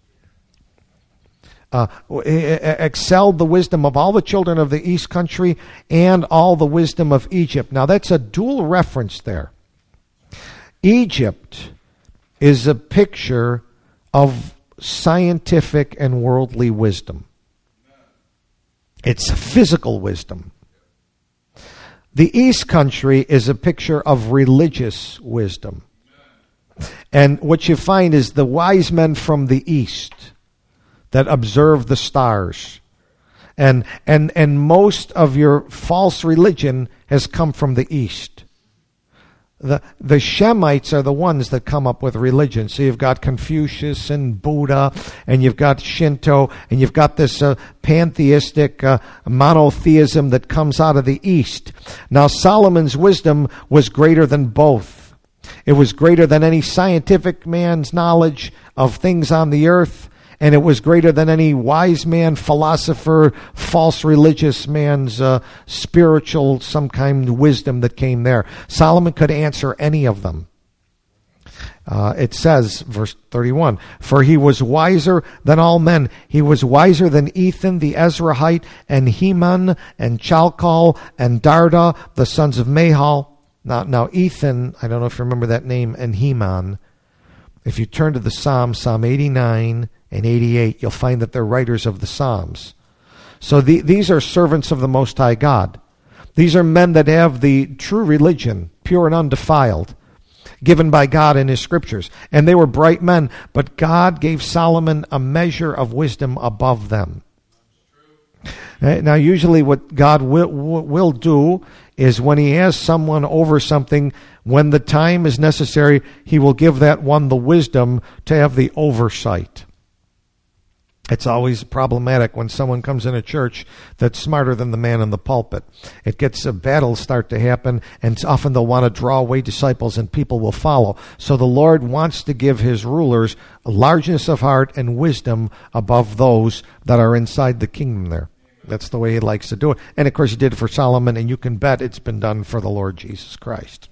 Uh, excelled the wisdom of all the children of the east country and all the wisdom of Egypt. Now that's a dual reference there. Egypt is a picture of scientific and worldly wisdom. It's physical wisdom. The East Country is a picture of religious wisdom. And what you find is the wise men from the East that observe the stars. And, and, and most of your false religion has come from the East. The, the Shemites are the ones that come up with religion. So you've got Confucius and Buddha, and you've got Shinto, and you've got this uh, pantheistic uh, monotheism that comes out of the East. Now Solomon's wisdom was greater than both. It was greater than any scientific man's knowledge of things on the earth, and it was greater than any wise man, philosopher, false religious man's uh, spiritual, some kind of wisdom that came there. Solomon could answer any of them. Uh, it says, verse thirty-one, for he was wiser than all men. He was wiser than Ethan the Ezrahite, and Heman, and Chalcol, and Darda, the sons of Mahal. Now, now Ethan, I don't know if you remember that name, and Heman. If you turn to the Psalm, Psalm eighty-nine and eighty-eight, you'll find that they're writers of the Psalms. So the, these are servants of the Most High God. These are men that have the true religion, pure and undefiled, given by God in His Scriptures. And they were bright men, but God gave Solomon a measure of wisdom above them. Now, usually what God will, will do is when He has someone over something, when the time is necessary, He will give that one the wisdom to have the oversight. It's always problematic when someone comes in a church that's smarter than the man in the pulpit. It gets a battle start to happen, and often they'll want to draw away disciples, and people will follow. So the Lord wants to give His rulers a largeness of heart and wisdom above those that are inside the kingdom there. That's the way He likes to do it. And of course He did it for Solomon, and you can bet it's been done for the Lord Jesus Christ.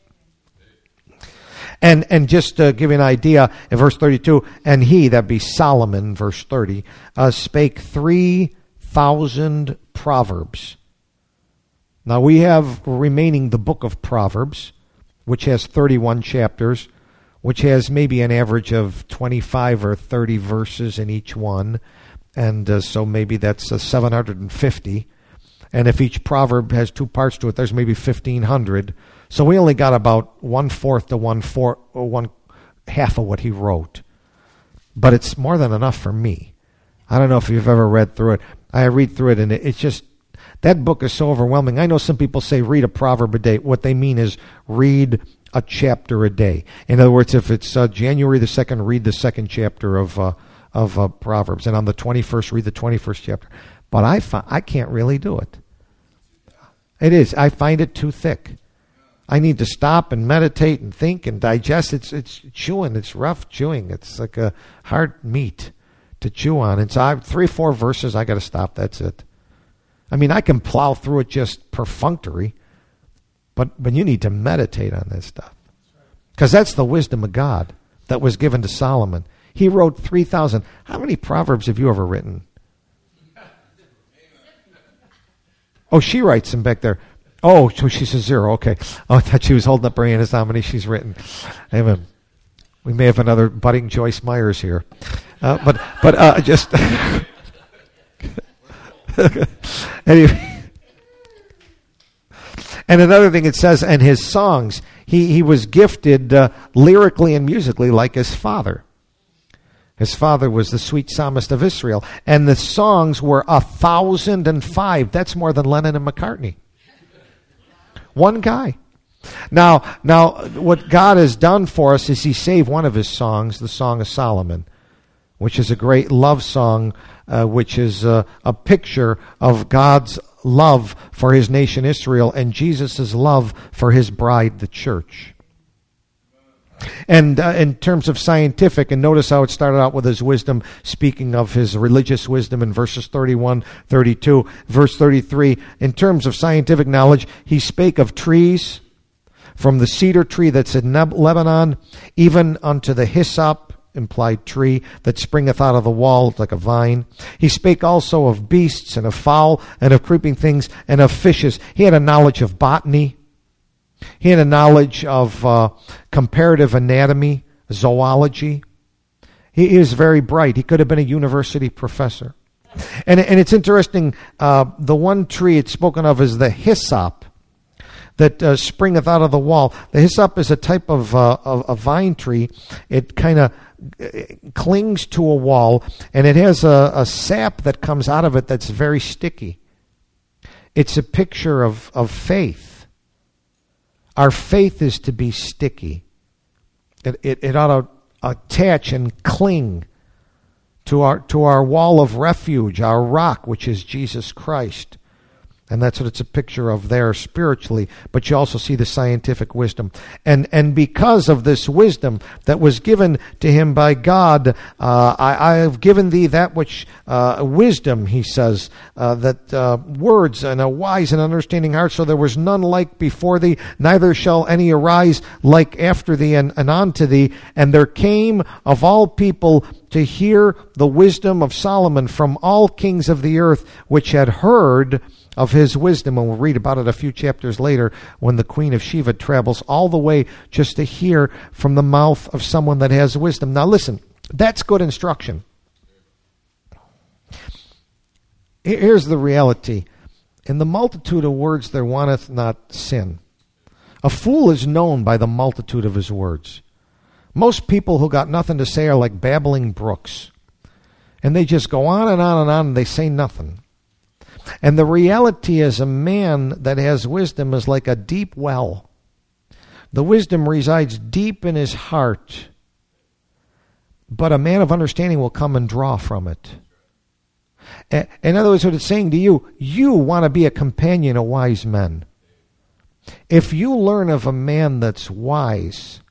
And and just to give you an idea, in verse thirty-two, and he, that be Solomon, verse thirty, uh, spake three thousand proverbs. Now we have remaining the book of Proverbs, which has thirty-one chapters, which has maybe an average of twenty-five or thirty verses in each one. And uh, so maybe that's uh, seven hundred fifty. And if each proverb has two parts to it, there's maybe fifteen hundred. So we only got about one-fourth to one-fourth, or one half of what he wrote. But it's more than enough for me. I don't know if you've ever read through it. I read through it, and it, it's just, that book is so overwhelming. I know some people say read a proverb a day. What they mean is read a chapter a day. In other words, if it's uh, January the second, read the second chapter of uh, of uh, Proverbs. And on the twenty-first, read the twenty-first chapter. But I, fi- I can't really do it. It is. I find it too thick. I need to stop and meditate and think and digest. It's it's chewing. It's rough chewing. It's like a hard meat to chew on. And so I have three, four verses, I got to stop. That's it. I mean, I can plow through it just perfunctory, but, but you need to meditate on this stuff. Because that's the wisdom of God that was given to Solomon. He wrote three thousand. How many Proverbs have you ever written? Oh, she writes them back there. Oh, so she says zero. Okay. Oh, I thought she was holding up her hand as how many she's written. Amen. We may have another budding Joyce Myers here. Uh, but but uh, just... anyway. And another thing it says, and his songs, he, he was gifted uh, lyrically and musically like his father. His father was the sweet psalmist of Israel. And the songs were a thousand and five. That's more than Lennon and McCartney. One guy. Now, now, what God has done for us is He saved one of His songs, the Song of Solomon, which is a great love song, uh, which is uh, a picture of God's love for His nation Israel and Jesus' love for His bride, the church. And uh, in terms of scientific, and notice how it started out with his wisdom, speaking of his religious wisdom in verses thirty-one, thirty-two, verse thirty-three. In terms of scientific knowledge, he spake of trees, from the cedar tree that's in Lebanon, even unto the hyssop, implied tree, that springeth out of the wall like a vine. He spake also of beasts, and of fowl, and of creeping things, and of fishes. He had a knowledge of botany. He had a knowledge of uh, comparative anatomy, zoology. He, he was very bright. He could have been a university professor. And, and it's interesting, uh, the one tree it's spoken of is the hyssop that uh, springeth out of the wall. The hyssop is a type of uh, of a vine tree. It kind of clings to a wall, and it has a, a sap that comes out of it that's very sticky. It's a picture of, of faith. Our faith is to be sticky. It, it, it ought to attach and cling to our to our wall of refuge, our rock, which is Jesus Christ. And that's what it's a picture of there spiritually. But you also see the scientific wisdom. And and because of this wisdom that was given to him by God, uh, I, I have given thee that which, uh, wisdom, he says, uh, that uh, words and a wise and understanding heart, so there was none like before thee, neither shall any arise like after thee and, and unto thee. And there came of all people to hear the wisdom of Solomon from all kings of the earth, which had heard of his wisdom. And we'll read about it a few chapters later when the Queen of Sheba travels all the way just to hear from the mouth of someone that has wisdom. Now listen, that's good instruction. Here's the reality. In the multitude of words there wanteth not sin. A fool is known by the multitude of his words. Most people who got nothing to say are like babbling brooks. And they just go on and on and on and they say nothing. And the reality is a man that has wisdom is like a deep well. The wisdom resides deep in his heart. But a man of understanding will come and draw from it. In other words, what it's saying to you, you want to be a companion of wise men. If you learn of a man that's wise,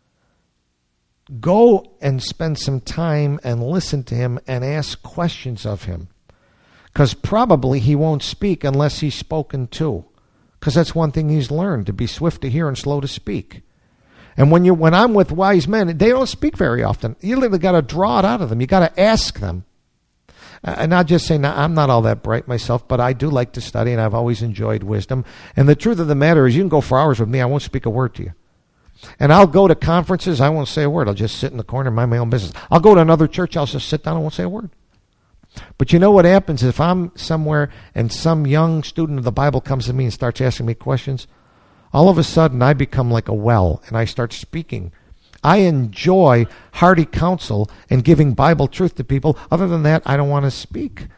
go and spend some time and listen to him and ask questions of him. Because probably he won't speak unless he's spoken to. Because that's one thing he's learned, to be swift to hear and slow to speak. And when you when I'm with wise men, they don't speak very often. You literally got to draw it out of them. You got to ask them. And not just say, now, I'm not all that bright myself, but I do like to study, and I've always enjoyed wisdom. And the truth of the matter is, you can go for hours with me, I won't speak a word to you. And I'll go to conferences, I won't say a word. I'll just sit in the corner and mind my own business. I'll go to another church, I'll just sit down and won't say a word. But you know what happens if I'm somewhere and some young student of the Bible comes to me and starts asking me questions? All of a sudden, I become like a well, and I start speaking. I enjoy hearty counsel and giving Bible truth to people. Other than that, I don't want to speak.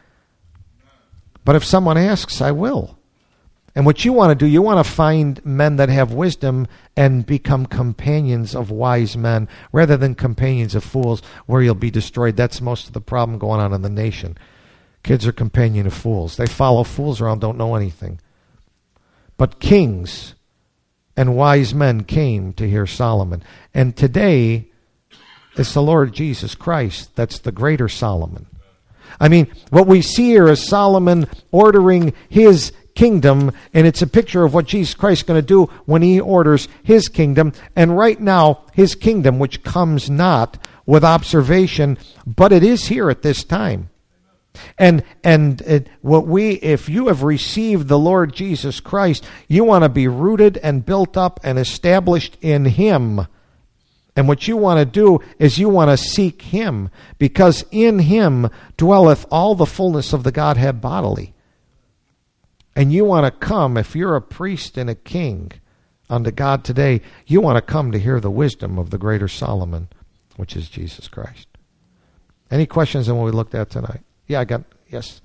But if someone asks, I will. And what you want to do, you want to find men that have wisdom and become companions of wise men rather than companions of fools where you'll be destroyed. That's most of the problem going on in the nation. Kids are companion of fools. They follow fools around, don't know anything. But kings and wise men came to hear Solomon. And today, it's the Lord Jesus Christ that's the greater Solomon. I mean, what we see here is Solomon ordering his kingdom, and it's a picture of what Jesus Christ is going to do when he orders his kingdom. And right now, his kingdom, which comes not with observation, but it is here at this time. And and it, what we, if you have received the Lord Jesus Christ, you want to be rooted and built up and established in him. And what you want to do is you want to seek him, because in him dwelleth all the fullness of the Godhead bodily. And you want to come, if you're a priest and a king unto God today, you want to come to hear the wisdom of the greater Solomon, which is Jesus Christ. Any questions on what we looked at tonight? Yeah, I got, yes.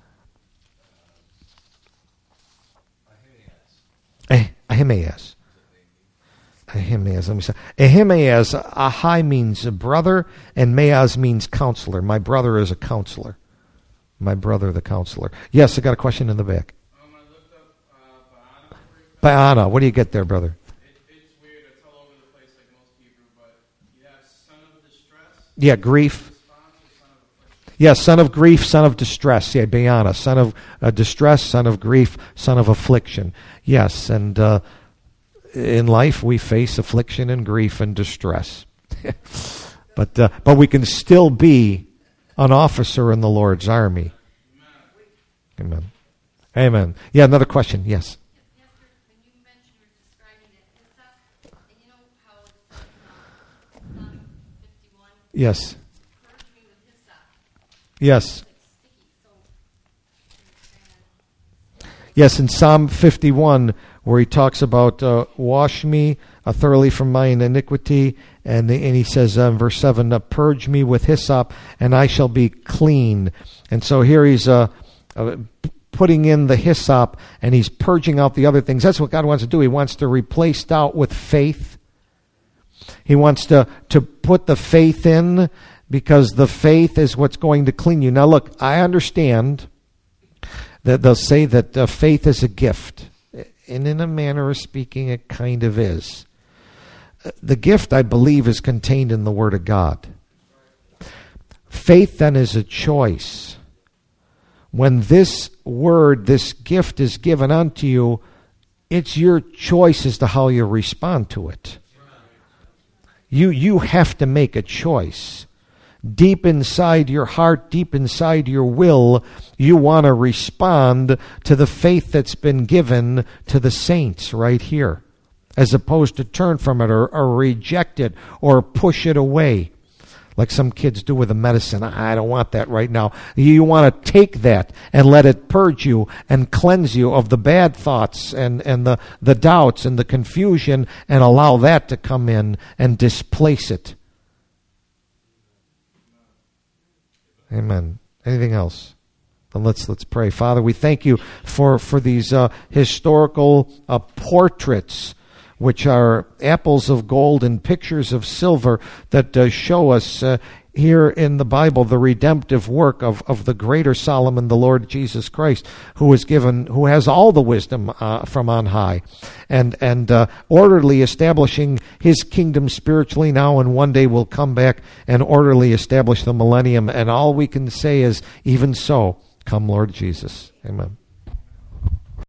Eh, Ahimaaz. Ahimaaz, let me say. Ahimaaz, Ahai means a brother, and Maaz means counselor. My brother is a counselor. My brother, the counselor. Yes, I got a question in the back. Baana, what do you get there, brother? It, it's weird. It's all over the place like most Hebrew, but you have son of distress. Yeah, grief. Son of yeah, son of grief, son of distress. Yeah, Baana, son of uh, distress, son of grief, son of affliction. Yes, and uh, in life we face affliction and grief and distress. but uh, but we can still be an officer in the Lord's army. Amen. Amen. Yeah, another question. Yes. When you mentioned or describing it, is that Yes. Yes. Yes, in Psalm fifty-one, where he talks about uh, wash me uh, thoroughly from mine iniquity, and, and he says uh, in verse seven, uh, purge me with hyssop, and I shall be clean. And so here he's uh, uh, putting in the hyssop, and he's purging out the other things. That's what God wants to do. He wants to replace doubt with faith. He wants to, to put the faith in, because the faith is what's going to clean you. Now look, I understand that they'll say that uh, faith is a gift. And in a manner of speaking, it kind of is. The gift, I believe, is contained in the Word of God. Faith, then, is a choice. When this Word, this gift is given unto you, it's your choice as to how you respond to it. You, you have to make a choice. Deep inside your heart, deep inside your will, you want to respond to the faith that's been given to the saints right here, as opposed to turn from it or, or reject it or push it away, like some kids do with the medicine. I don't want that right now. You want to take that and let it purge you and cleanse you of the bad thoughts and, and the, the doubts and the confusion, and allow that to come in and displace it. Amen. Anything else? Then let's let's pray. Father, we thank you for for these uh, historical uh, portraits, which are apples of gold and pictures of silver, that uh, show us uh, here in the Bible the redemptive work of, of the greater Solomon, the Lord Jesus Christ, who is given, who has all the wisdom uh, from on high, and and uh, orderly establishing his kingdom spiritually now, and one day will come back and orderly establish the millennium. And all we can say is, even so, come Lord Jesus. Amen.